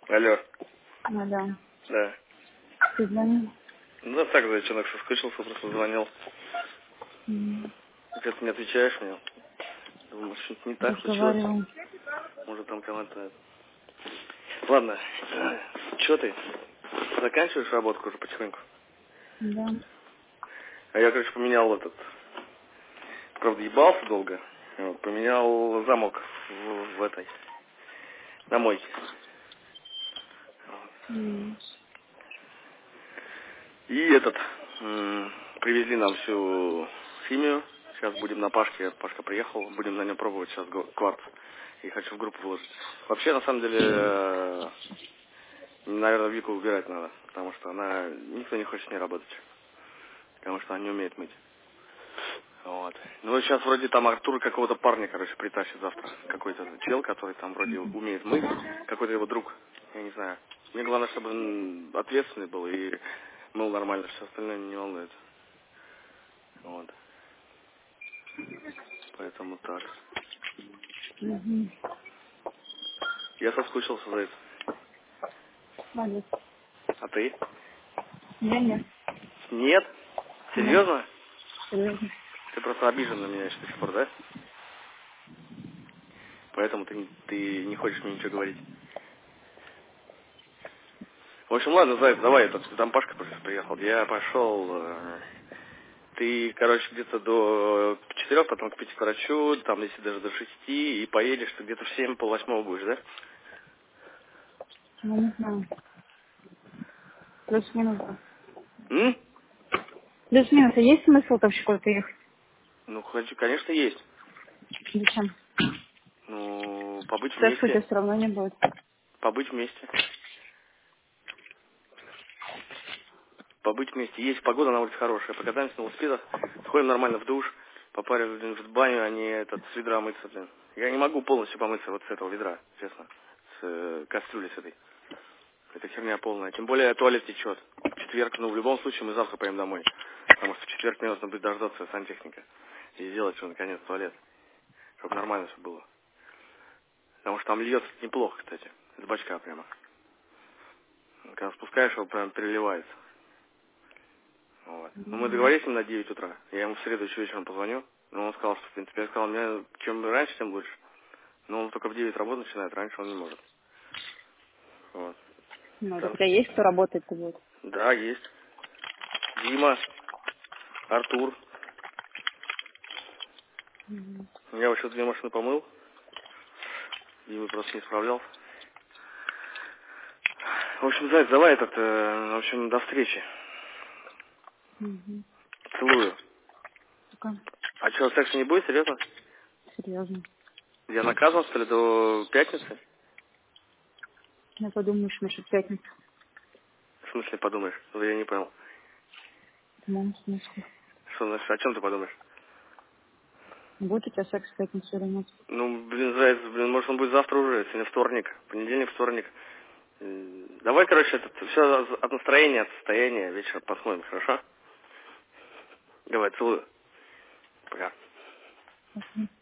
Алло. Ну да. Да. Ты звонил? Да так, зайчонок, соскучился, просто звонил. Как ты не отвечаешь мне? Думаю, что-то не так случилось. Разговаривал. Может там кому-то... Ладно. Че ты? Заканчиваешь работку уже потихоньку? Да. А я, короче, поменял этот... Правда, ебался долго. Вот, поменял замок в этой... На мойке. И этот... привезли нам всю химию. Сейчас будем на Пашке. Пашка приехал. Будем на нем пробовать сейчас кварц. И хочу в группу выложить. Вообще, на самом деле... Наверное, Вику убирать надо, потому что она... Никто не хочет с ней работать. Потому что она не умеет мыть. Вот. Ну, сейчас вроде там Артур какого-то парня, короче, притащит завтра. Какой-то чел, который там вроде умеет мыть. Какой-то его друг. Я не знаю. Мне главное, чтобы он ответственный был и мыл нормально. Все остальное не волнует. Вот. Поэтому так. Угу. Я соскучился за это. Молодец. А ты? Я нет. Нет? Нет. Серьезно? Серьезно. Ты просто обижен на меня еще до сих пор, да? Поэтому ты не хочешь мне ничего говорить. В общем, ладно, Заяц, давай, там Пашка приехал. Я пошел. Ты, короче, где-то до 4, потом к 5 к врачу, там, если даже до 6, и поедешь, ты где-то в 7, пол-8 будешь, да? Ну, не знаю. Плюс-минус. М? Плюс-минус. А есть смысл там в школу ехать? Ну, конечно, есть. Зачем? Ну, побыть Секса у тебя вместе. все равно не будет. Побыть вместе. Побыть вместе. Есть погода на улице хорошая. Покатаемся на велосипедах, сходим нормально в душ, попариваем, блин, в баню, а не с ведра мыться, блин. Я не могу полностью помыться вот с этого ведра, честно. С кастрюли с этой. Это херня полная. Тем более туалет течет. В четверг, ну, в любом случае, мы завтра поедем домой. Потому что в четверг мне нужно будет дождаться сантехника. И сделать его, наконец, туалет. Чтобы нормально все было. Потому что там льется неплохо, кстати. Из бачка прямо. Когда спускаешь, его прям переливается. Вот. Ну, мы договорились с ним на 9 утра. Я ему в среду еще вечером позвоню. Но он сказал, что, в принципе, я сказал, мне чем раньше, тем лучше. Но он только в 9 работу начинает, раньше он не может. Вот. Ну, так у Там... тебя есть кто работает-то будет? Да, есть. Дима, Артур. Я вообще 2 машины помыл. Дима просто не справлялся. В общем, Заяц, давай в общем, до встречи. Угу. Целую. Пока. А что, секса не будет, серьезно? Серьезно. Я наказан, что ли, до пятницы? Я подумаю, что насчет пятницы. В смысле подумаешь? Ну, я не понял. В моем смысле. Что, значит, о чем ты подумаешь? Будет у тебя секс в пятницу или нет? Ну, блин, Заяц, блин, может, он будет завтра уже, сегодня вторник, понедельник, вторник. Давай, короче, все от настроения, от состояния вечера посмотрим, хорошо? Давай, целую. Пока.